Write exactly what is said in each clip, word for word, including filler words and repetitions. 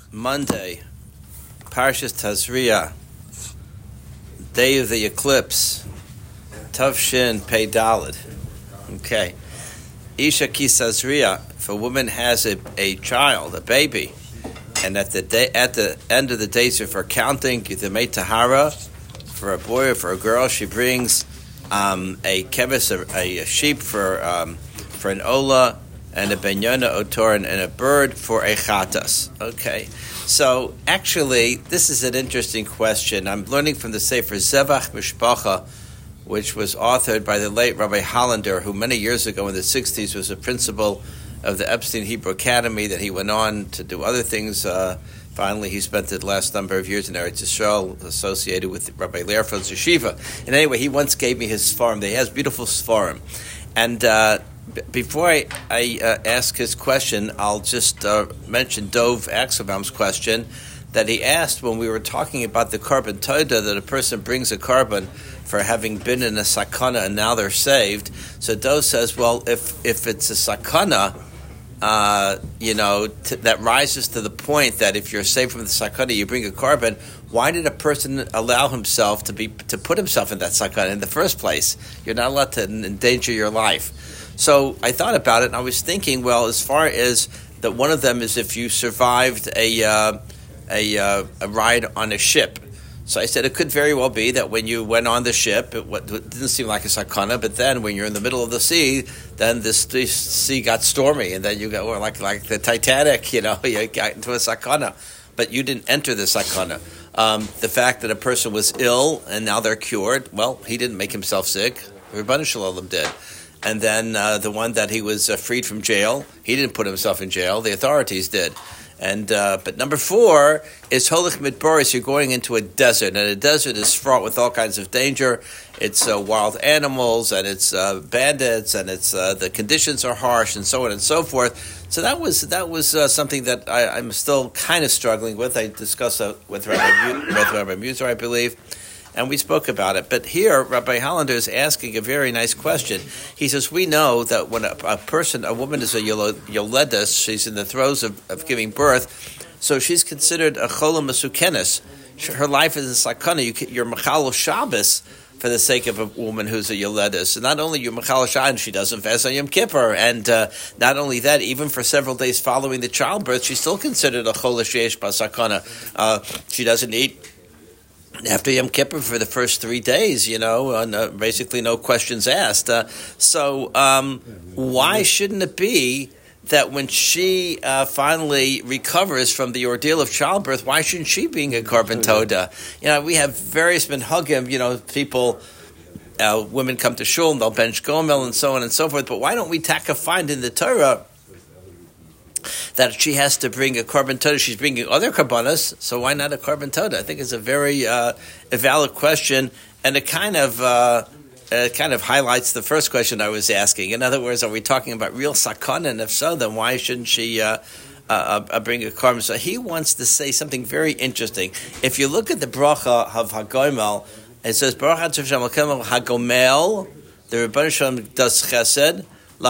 Monday, Parshas Tazria, day of the eclipse, Tavshin Pei Daled. Okay. Isha Kisazria, if a woman has a, a child, a baby, and at the day, at the end of the days of her counting, the Mei Tahara, for a boy or for a girl, she brings um, a kevis, a, a sheep for um, for an ola, and a benyona otor, and a bird for a chatas. Okay, so actually, this is an interesting question. I'm learning from the Sefer Zevach Mishpacha, which was authored by the late Rabbi Hollander, who many years ago in the sixties was a principal of the Epstein Hebrew Academy. That he went on to do other things. Uh, finally, he spent the last number of years in Eretz Yisrael associated with Rabbi Learfeld's yeshiva. And anyway, he once gave me his sfarim. He has beautiful sfarim. And uh, b- before I, I uh, ask his question, I'll just uh, mention Dov Axelbaum's question that he asked when we were talking about the carbon toda, that a person brings a carbon for having been in a sakana and now they're saved. So Dov says, well, if if it's a sakana, uh, you know, t- that rises to the point that if you're saved from the sakana, you bring a carbon, why did a person allow himself to be to put himself in that sakana in the first place? You're not allowed to endanger your life. So I thought about it, and I was thinking, well, as far as that, one of them is if you survived a uh, a, uh, a ride on a ship. So I said it could very well be that when you went on the ship, it, it didn't seem like a sakana, but then when you're in the middle of the sea, then this, this sea got stormy, and then you got, or like like the Titanic, you know, you got into a sakana, but you didn't enter the sakana. Um, the fact that a person was ill and now they're cured, well, he didn't make himself sick. Ribbono Shel Olam did. And then uh, the one that he was uh, freed from jail, he didn't put himself in jail. The authorities did. And uh, but number four is Holich Midboris. You're going into a desert, and a desert is fraught with all kinds of danger. It's uh, wild animals, and it's uh, bandits, and it's uh, the conditions are harsh, and so on and so forth. So that was that was uh, something that I, I'm still kind of struggling with. I discussed uh, with Rabbi with Rabbi Muser, I believe. And we spoke about it. But here, Rabbi Hollander is asking a very nice question. He says, we know that when a, a person, a woman is a yoledes, she's in the throes of, of giving birth, so she's considered a chola masukenes. Her life is in sakana. You, you're machal Shabbos for the sake of a woman who's a yoledes. And not only you're machal Shabbos, she doesn't fast on Yom Kippur. And uh, not only that, even for several days following the childbirth, she's still considered a chola sheyesh basakana. Uh, she doesn't eat after Yom Kippur for the first three days, you know, uh, no, basically no questions asked. Uh, so um, why shouldn't it be that when she uh, finally recovers from the ordeal of childbirth, why shouldn't she be a carbon toda? You know, we have various minhagim, you know, people, uh, women come to shul and they'll bench gomel and so on and so forth, but why don't we taka find in the Torah that she has to bring a carbon toda? She's bringing other karbanos, so why not a carbon toda? I think it's a very uh, a valid question, and it kind of uh, it kind of highlights the first question I was asking. In other words, are we talking about real sakana? And if so, then why shouldn't she uh, uh, uh, bring a carbon? So he wants to say something very interesting. If you look at the bracha of Hagomel, it says bracha Hashem Hagomel. The Ribbono Shel Olam does chesed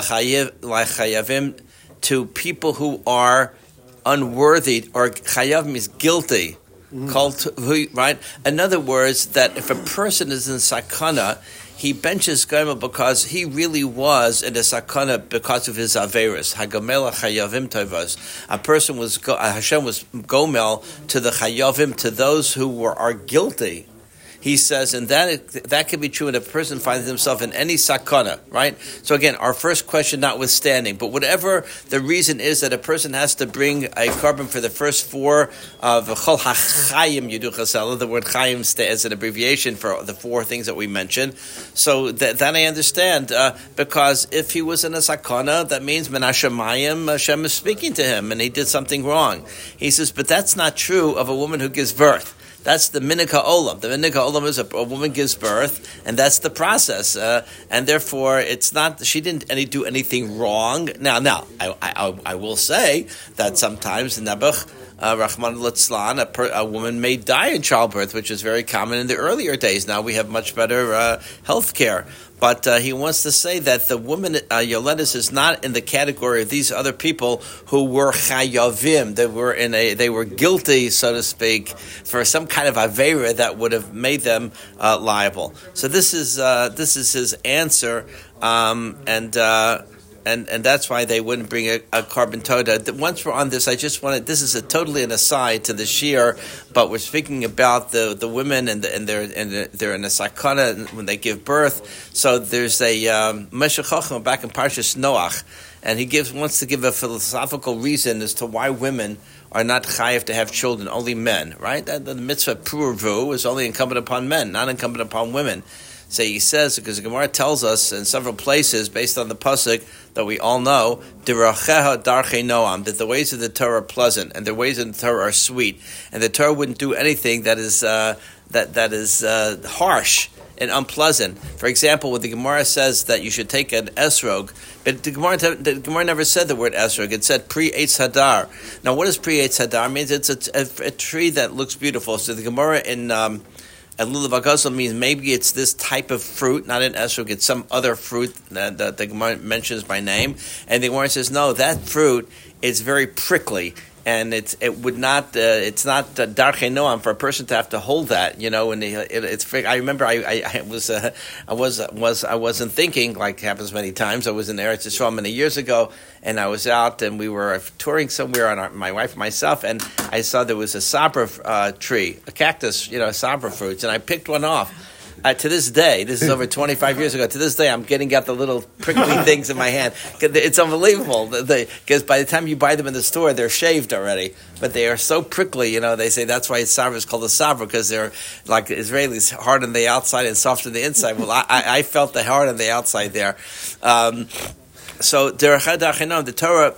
lachayavim, to people who are unworthy, or chayav means guilty, mm-hmm. called to, right? In other words, that if a person is in sakana, he benches gomel because he really was in a sakana because of his averis. Hagomel chayavim tovos. A person was Hashem was gomel to the chayavim, to those who were are guilty. He says, and that that can be true when a person finds himself in any sakana, right? So again, our first question notwithstanding, but whatever the reason is that a person has to bring a carbon for the first four of the chol hachayim yidu chasela, the word chayim as an abbreviation for the four things that we mentioned. So that, that I understand, uh, because if he was in a sakana, that means menashamayim, Hashem is speaking to him, and he did something wrong. He says, but that's not true of a woman who gives birth. That's the minhag ha'olam. The minhag ha'olam is a, a woman gives birth, and that's the process. Uh, and therefore, it's not, she didn't any, do anything wrong. Now, now, I, I, I will say that sometimes in Nebuch, uh, Rahman al-Litzlan, a, per, a woman may die in childbirth, which is very common in the earlier days. Now we have much better uh, health care. But uh, he wants to say that the woman uh, Yoledis is not in the category of these other people who were chayavim. They were in a, they were guilty, so to speak, for some kind of avera that would have made them uh, liable. So this is uh, this is his answer, um, and. Uh, And and that's why they wouldn't bring a, a carbon toda. Once we're on this, I just wanted, this is a totally an aside to the shir, but we're speaking about the, the women and the, and they're and they're in a sakana when they give birth. So there's a um, Meshech Chochmah back in Parshas Noach, and he gives wants to give a philosophical reason as to why women are not chayiv to have children, only men, right? That, the mitzvah purvu is only incumbent upon men, not incumbent upon women. So he says, because the Gemara tells us in several places, based on the pasuk that we all know, Diracheha darchei noam, that the ways of the Torah are pleasant and the ways of the Torah are sweet, and the Torah wouldn't do anything that is uh, that that is uh, harsh and unpleasant. For example, when the Gemara says that you should take an esrog, but the Gemara, the Gemara never said the word esrog. It said pri eitz hadar. Now, what does pri eitz hadar mean? It's a, a, a tree that looks beautiful. So the Gemara in um, And lulav agazal means maybe it's this type of fruit, not an esrog, it's some other fruit that, that the Gemara mentions by name. And the Gemara says, no, that fruit is very prickly, and it's it would not uh, it's not uh, darchei noam for a person to have to hold that, you know. And it, it's I remember I I, I was uh, I was was I wasn't thinking, like happens many times. I was in Eretz Yisrael many years ago, and I was out and we were touring somewhere on our, my wife and myself, and I saw there was a sabra uh, tree, a cactus, you know, sabra fruits, and I picked one off. Uh, to this day, this is over twenty-five years ago, to this day I'm getting out the little prickly things in my hand. It's unbelievable. Because by the time you buy them in the store, they're shaved already. But they are so prickly, you know, they say that's why sabra is called a sabra, because they're like Israelis, hard on the outside and soft on the inside. Well, I, I felt the hard on the outside there. Um, so, the Torah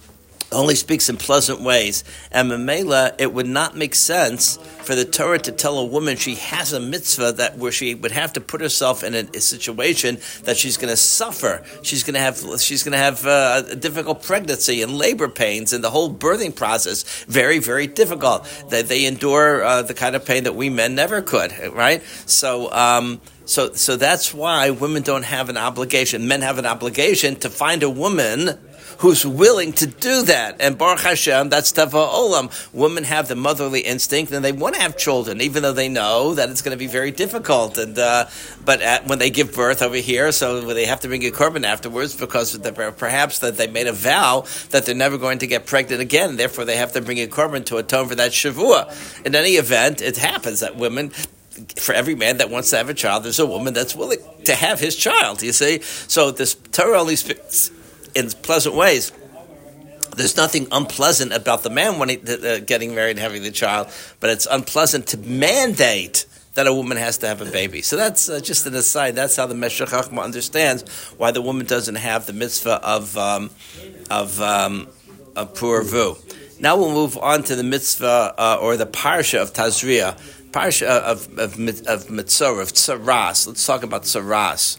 only speaks in pleasant ways. And Mamela, it would not make sense for the Torah to tell a woman she has a mitzvah that where she would have to put herself in a, a situation that she's going to suffer. She's going to have she's going to have uh, a difficult pregnancy and labor pains and the whole birthing process very very difficult. They they endure uh, the kind of pain that we men never could. Right? So. Um, so so that's why women don't have an obligation. Men have an obligation to find a woman who's willing to do that. And Baruch Hashem, that's Tava Olam. Women have the motherly instinct, and they want to have children, even though they know that it's going to be very difficult. And uh, But at, when they give birth over here, so they have to bring a korban afterwards, because the, perhaps that they made a vow that they're never going to get pregnant again, therefore they have to bring a korban to atone for that shavua. In any event, it happens that women, for every man that wants to have a child, there's a woman that's willing to have his child, you see? So this Torah only speaks in pleasant ways. There's nothing unpleasant about the man wanting, uh, getting married and having the child, but it's unpleasant to mandate that a woman has to have a baby. So that's uh, just an aside. That's how the Meshech Chochmah understands why the woman doesn't have the mitzvah of um, of um, of purvu. Now we'll move on to the mitzvah uh, or the parsha of Tazria, parsha of of, of, of Mitzorah, of Tsaras. Let's talk about Tsaras.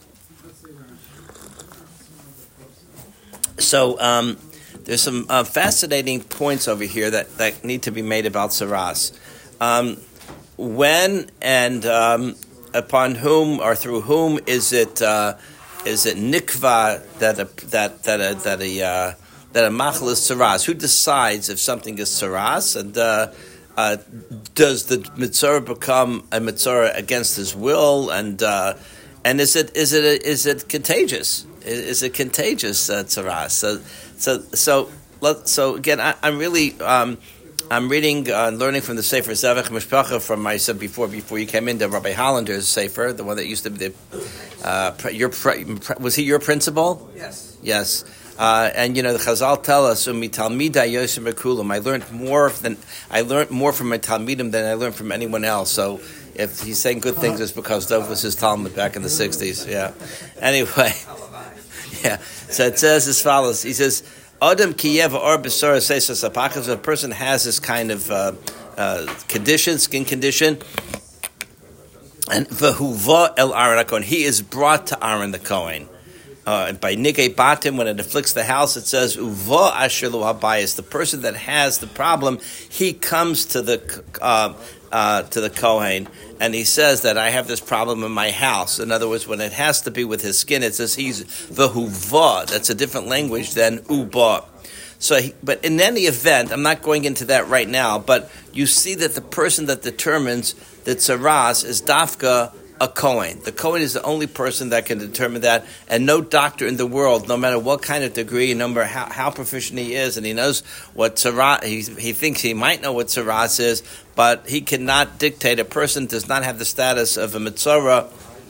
So um, there's some uh, fascinating points over here that, that need to be made about Tsaras. Um, when and um, upon whom or through whom is it uh, is it nikva that a that that a that a uh, that a machal is Tsaras? Who decides if something is Tsaras? And uh, uh, does the mitzvah become a mitzvah against his will? And uh, and is it is it is it contagious? Is it contagious, uh, tzaras? So, so, so, so again, I, I'm really, um, I'm reading and uh, learning from the Sefer Zevach Mishpacha from my said before, before you came into Rabbi Hollander's Sefer, the one that used to be the, uh, your, was he your principal? Yes. Yes. Uh, and you know the Chazal tell us, "Umi talmida yosem bekulam." I learned more than I learned more from my talmidim than I learned from anyone else. So, if he's saying good things, it's because Dov was his talmid back in the sixties. Yeah. Anyway. Yeah, so it says as follows. He says, "Adam kiyev or besora seisas apachas." A person has this kind of uh, uh, condition, skin condition, and v'huva el Aaron HaKohen. He is brought to Aaron the Kohen. Uh, and by nigei batim, when it afflicts the house, it says uva asher lo habayis. The person that has the problem, he comes to the uh, uh, to the kohen, and he says that I have this problem in my house. In other words, when it has to be with his skin, it says he's vehuva. That's a different language than uba. So, he, but in any event, I'm not going into that right now. But you see that the person that determines that tzaras is dafka a Kohen. The Kohen is the only person that can determine that, and no doctor in the world, no matter what kind of degree, no matter how, how proficient he is, and he knows what tzaras, he, he thinks he might know what tzaras is, but he cannot dictate. A person does not have the status of a mitzvah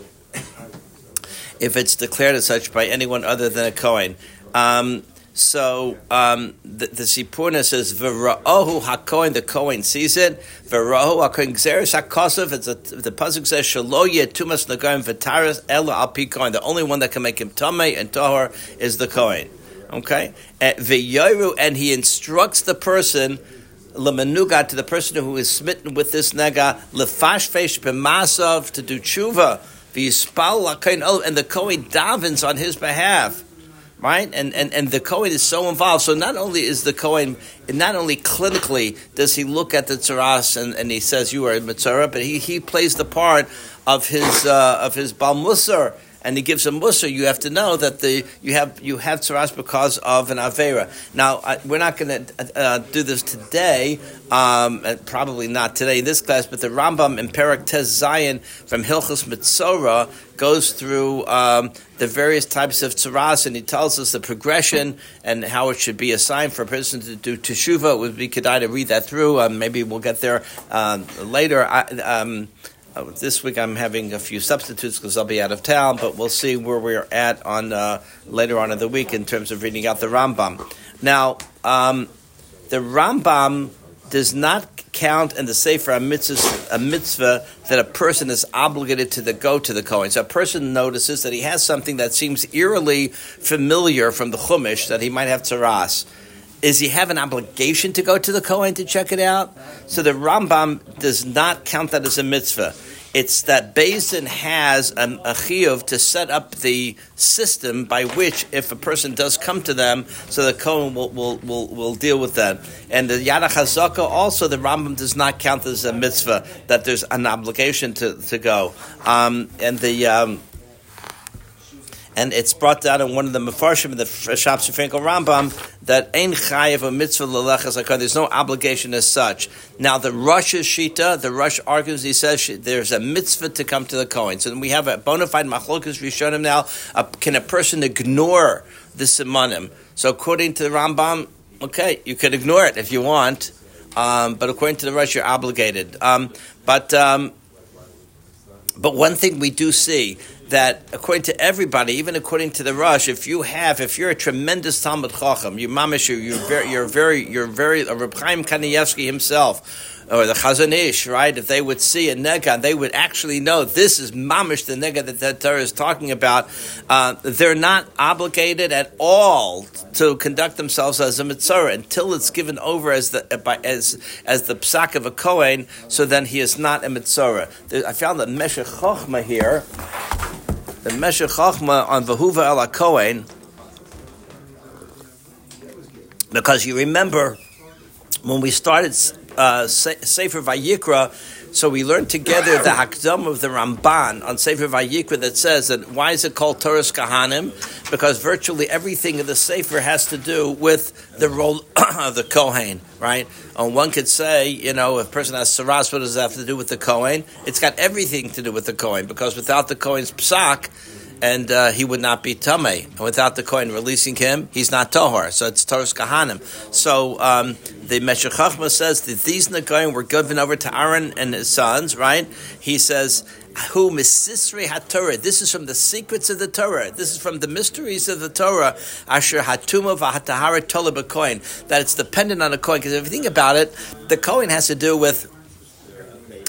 if it's declared as such by anyone other than a Kohen. Um, So um, the, the Sipurna says, "V'ra'ohu hakohen." The Kohen sees it. V'ra'ohu hakohen gzeres hakosov. It's a, the pasuk says, "Shelo yeh tumas nagarim v'taras ela al pi Kohen." The only one that can make him tamei and tahor is the Kohen. Okay, v'yoru, and he instructs the person l'menuga, to the person who is smitten with this nega, lefashfesh b'masav, to do tshuva, v'yispal hakohen, and the Kohen davens on his behalf. Right, and, and and the Kohen is so involved. So not only is the Kohen, not only clinically does he look at the tzaras and, and he says you are a mitzvah, but he, he plays the part of his uh, of his bal musar, and he gives a musar. You have to know that the you have you have tzaras because of an avera. Now uh, we're not going to uh, do this today, um, and probably not today in this class. But the Rambam in Perek Tez Zayin from Hilchos Mitzora goes through um, the various types of tzaras, and he tells us the progression and how it should be assigned for a person to do teshuvah. It would be kedai to read that through. Um, maybe we'll get there uh, later. I, um, uh, this week I'm having a few substitutes because I'll be out of town, but we'll see where we're at on uh, later on in the week in terms of reading out the Rambam. Now, um, the Rambam does not count in the Sefer a mitzvah, a mitzvah that a person is obligated to the, go to the Kohen. So a person notices that he has something that seems eerily familiar from the Chumash, that he might have tzaras. Is he have an obligation to go to the Kohen to check it out? So the Rambam does not count that as a mitzvah. It's that Beis Din has an, a chiyuv to set up the system by which, if a person does come to them, so the Kohen will will, will, will deal with that. And the Yad HaChazaka also, the Rambam does not count as a mitzvah, that there's an obligation to, to go. Um, and the... Um, And it's brought down in one of the Mefarshim, the Shab Frankel Rambam, that Ein Chayev a mitzvah lelechas hakon. There's no obligation as such. Now the Rosh's Shita, the Rosh argues, he says there's a mitzvah to come to the Kohen. So we have a bona fide machlokas rishonim now. Uh, can a person ignore the simanim? So according to the Rambam, okay, you can ignore it if you want, um, but according to the Rosh, you're obligated. Um, but um, but one thing we do see, that according to everybody, even according to the Rosh, if you have, if you're a tremendous Talmud Chacham, you mamish, you're very, you're very, you're very, uh, Reb Chaim Kanievsky himself, or the Chazon Ish, right? If they would see a nega, they would actually know this is mamish, the nega that the Torah is talking about. Uh, they're not obligated at all to conduct themselves as a mitzvah until it's given over as the as as the psak of a kohen. So then he is not a mitzvah. I found the Meshech Chochma here. The Meshech Chochma on Vahuva El HaKohen, because you remember when we started uh, Sefer Vayikra, so we learned together the Hakdam of the Ramban on Sefer Vayikra that says that why is it called Toras Kahanim? Because virtually everything in the Sefer has to do with the role of the Kohen, right? And one could say, you know, if a person has Saras, what does that have to do with the Kohen? It's got everything to do with the Kohen, because without the Kohen's Psak, and uh, he would not be Tamei. And without the Kohen releasing him, he's not Tohar. So it's Toras Kahanim. So um, the Meshech Chochma says that these Nagoyim were given over to Aaron and his sons, right? He says, Hu Misisrei HaTorah. This is from the secrets of the Torah. This is from the mysteries of the Torah. Asher Hatuma V'Hatahara Tola B'Kohen. That it's dependent on a Kohen. Because if you think about it, the Kohen has to do with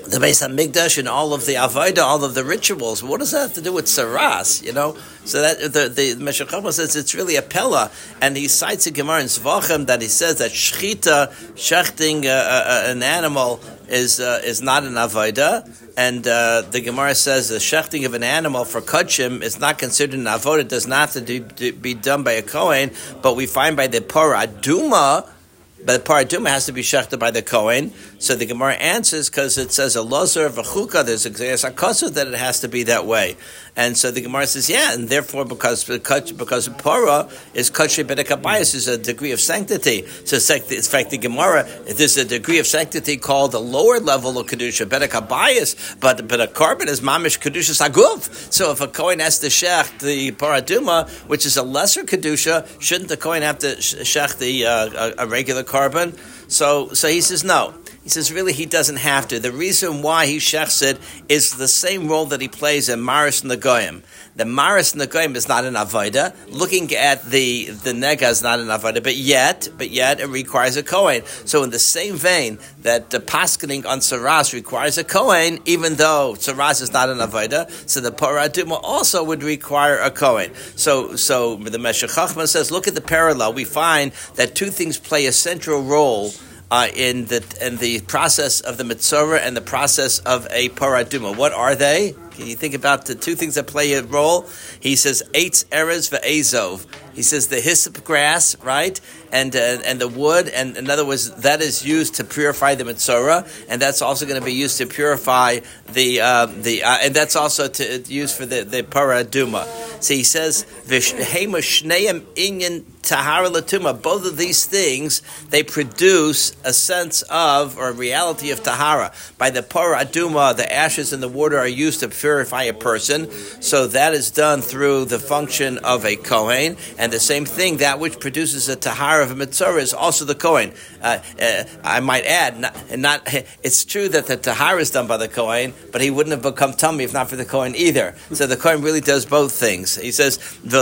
the Beis Hamikdash and all of the Avodah, all of the rituals. What does that have to do with Saras? You know, so that the the Meshech Chochmah says it's really a pella, and he cites a Gemara in Zvachim that he says that shchita, shechting uh, uh, an animal is uh, is not an Avodah, and uh, the Gemara says the shechting of an animal for kachim is not considered an Avodah. It does not have to do, be done by a Kohen, but we find by the Parah Aduma. But the paraduma has to be shechted by the Kohen. So the Gemara answers because it says a lozer v'chuka. There's a akasud that it has to be that way, and so the Gemara says yeah, and therefore because because para is kachri bedekabayis is a degree of sanctity. So in fact the Gemara there's a degree of sanctity called the lower level of kedusha bedekabayis, but but a carbon is mamish kedusha saguf. So if a Kohen has to shech the paraduma, which is a lesser kedusha, shouldn't the Kohen have to shech the uh, a, a regular carbon? So, so he says no. He says really he doesn't have to. The reason why he shechs it is the same role that he plays in Maris Nagoyim. The Maris Nagoyim is not an avodah. Looking at the the nega is not an avodah, but yet, but yet it requires a kohen. So in the same vein that the paskening on saras requires a kohen, even though saras is not an avodah, so the paraduma also would require a kohen. So, so the Meshech Chochmah says, look at the parallel. We find that two things play a central role. Uh, in the in the process of the mitzvah and the process of a paraduma. What are they? Can you think about the two things that play a role? He says, eitz erez ve'ezov. He says the hyssop grass, right, and uh, and the wood, and in other words, that is used to purify the mitzvah, and that's also going to be used to purify the uh, the, uh, and that's also to used for the the paraduma. So he says, v'shneim shneim inyan tahara latuma. Both of these things they produce a sense of or a reality of tahara. By the paraduma, the ashes and the water are used to purify a person, so that is done through the function of a kohen. And the same thing, that which produces a tahara of a mitzvah is also the kohen. Uh, uh, I might add, not, not it's true that the tahara is done by the kohen, but he wouldn't have become tummy if not for the kohen either. So the kohen really does both things. He says,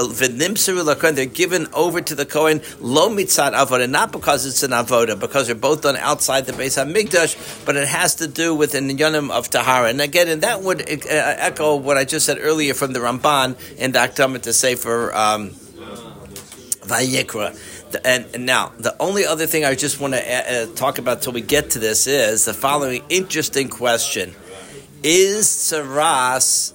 they're given over to the kohen lo mitzad avodah, not because it's an avodah, because they're both done outside the Beis Hamikdash, but it has to do with an inyanim of tahara. And again, and that would uh, echo what I just said earlier from the Ramban in the Akdama to Sefer um, Vayikra. And, and now, the only other thing I just want to uh, talk about till we get to this is the following interesting question. Is saras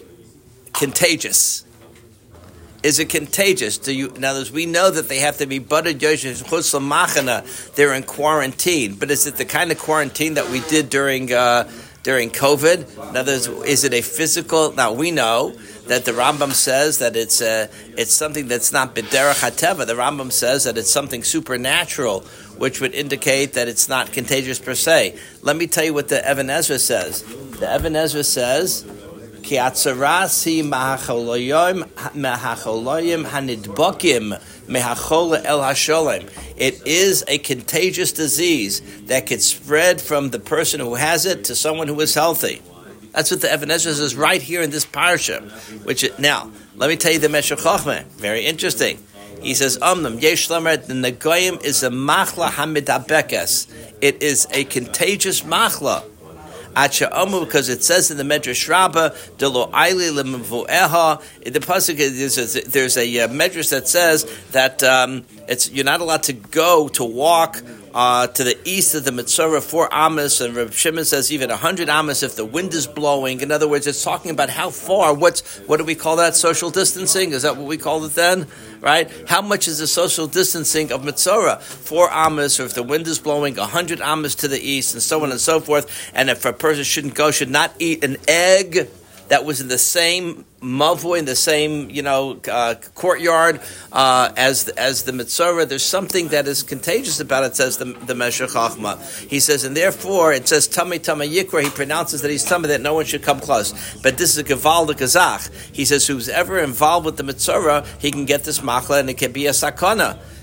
contagious? Is it contagious? Do you, now, as we know that they have to be buttered yoshes chutz l'machana, they're in quarantine. But is it the kind of quarantine that we did during uh, during COVID? In other words, is it a physical? Now, we know that the Rambam says that it's a, it's something that's not b'derech hateva. The Rambam says that it's something supernatural, which would indicate that it's not contagious per se. Let me tell you what the Even Ezra says. The Even Ezra says, Ki atzarasi mahacholoyim mahacholoyim hanidbokim mehachol el hasholem. It is a contagious disease that could spread from the person who has it to someone who is healthy. That's what the Even Ezra says right here in this parsha. Which it, now, let me tell you the Meshech Chochmah. Very interesting. He says, "Omnam yesh lamer the negoyim is a machla hamidabekes. It is a contagious machla." Because it says in the Medrash Rabbah, "Delo aili lemevueha." The pasuk is there's a uh, Medrash that says that um, it's you're not allowed to go to walk uh, to the east of the Mitzvah four amos, and Reb Shimon says even a hundred amos if the wind is blowing. In other words, it's talking about how far. What's what do we call that? Social distancing? Is that what we call it then? Right? How much is the social distancing of Mitzvah? Four amos, or if the wind is blowing, a hundred amos to the east, and so on and so forth. And if a person shouldn't go, should not eat an egg that was in the same mavoi, in the same, you know, uh, courtyard uh, as as the mitzvah. There's something that is contagious about it, says the, the Meshech Chochmah. He says, and therefore it says Tami Tama Yikra. He pronounces that he's Tama, that no one should come close. But this is a Geval de Gazach. He says, who's ever involved with the mitzvah, he can get this machla, and it can be a sakana.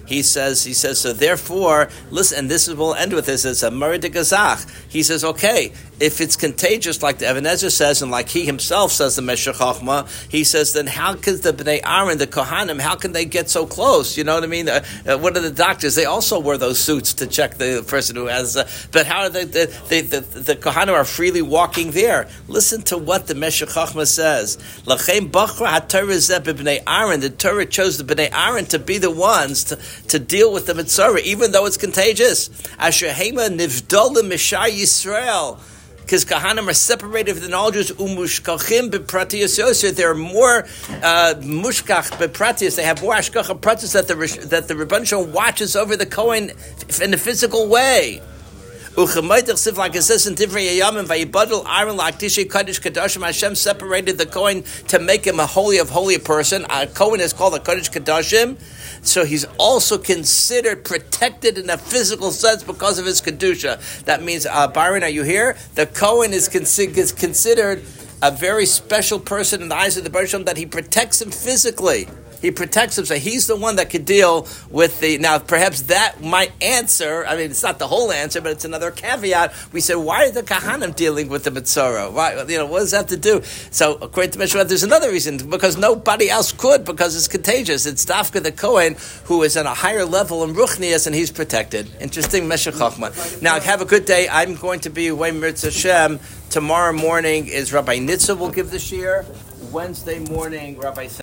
He says, he says, so therefore, listen, and this is, we'll end with this, it's a Murray de Gazach. He says, okay, if it's contagious, like the Even Ezer says, and like he himself says, the Meshech Chochmah, he says, then how could the Bnei Aaron, the Kohanim, how can they get so close? You know what I mean? Uh, uh, what are the doctors? They also wear those suits to check the person who has, uh, but how are they, the, the, the, the Kohanim are freely walking there. Listen to what the Meshech Chochmah says. L'chein bachra ha-Torah zeh b'bnei Aaron. The Torah chose the Bnei Aaron to be the ones to, to deal with the Mitzvah, even though it's contagious. Asher hema nivdolim mishar Yisrael. Because Kahanim are separated from the knowledges, umushkachim bepratius yosef. They're more uh, mushkach bepratius. They have more ashkacha pratis that the that the Rebbeinu Shalom watches over the Kohen in a physical way. Uchemaytach, like it says in Divrei Yamim, vayibadul Aaron la'aktishay kadosh kadashim. Hashem separated the Kohen to make him a holy of holy person. A Kohen is called a kadosh kadashim. So he's also considered protected in a physical sense because of his kedusha. That means, uh, Byron, are you here? The Kohen is, consi- is considered a very special person in the eyes of the Baruch Shem, that he protects him physically. He protects him, so he's the one that could deal with the... Now, perhaps that might answer, I mean, it's not the whole answer, but it's another caveat. We said, why are the Kahanim dealing with the Mitzorah? Why, you know, what does that have to do? So, according to Meshach, there's another reason, because nobody else could, because it's contagious. It's Dafka the Kohen, who is at a higher level in Ruchnias, and he's protected. Interesting, Meshach Chochmah. Now, have a good day. I'm going to be away, Mirz Hashem. Tomorrow morning is Rabbi Nitza will give the shiur. Wednesday morning, Rabbi